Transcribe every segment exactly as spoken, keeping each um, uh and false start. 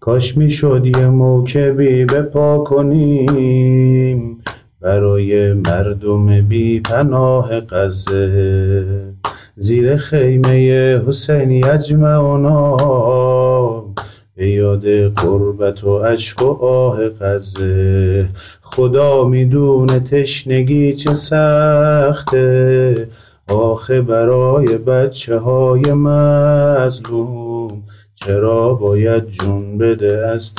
کاش میشد یه موکبی بپا کنیم برای مردم بی پناه غزه. زیر خیمه حسین یجمعنا به یاد قربت و اشک و آه غزه. خدا میدونه تشنگی چه سخته، آخه برای بچه های مظلوم چرا باید جون بده از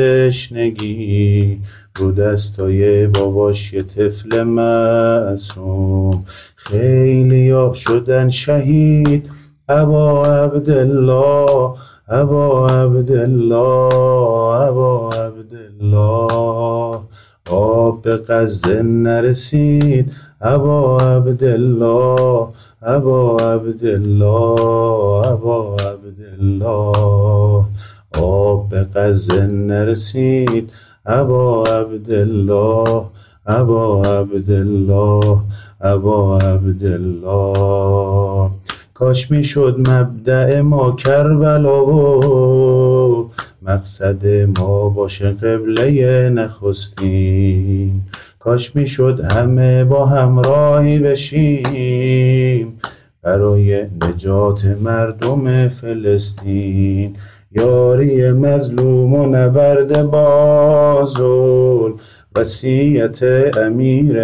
تشنگی رو دستای باباش یه طفل معصوم. خیلی ها شدن شهید ابا عبدالله، ابا عبدالله، ابا عبدالله. آب به غزه نرسید ابا عبدالله، ابا عبدالله، ابا عبدالله. آب به غزه نرسید ابا عبدالله، ابا عبدالله، ابا عبدالله. کاش میشد مبدأ ما کربلا و مقصد ما باشه قبله نخستین. کاش میشد همه با همراهی بشیم برای نجات مردم فلسطین. یاری مظلوم و نبرد با ظلم وصیت امیر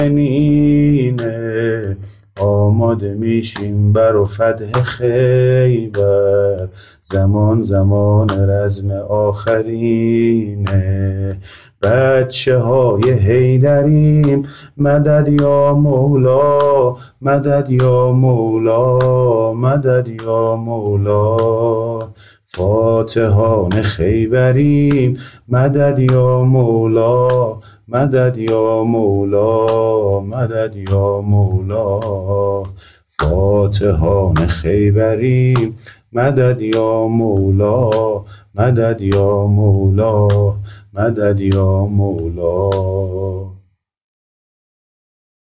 مؤمنینه. آماده میشیم بر فتح خیبر، زمان زمان رزم آخرینه. بچه های حیدریم مدد یا مولا، مدد یا مولا، مدد یا مولا. فاتحان خیبریم مدد یا مولا، مدد یا مولا، مدد یا مولا. فاتحان خیبریم مدد یا مولا، مدد یا مولا، مدد یا مولا.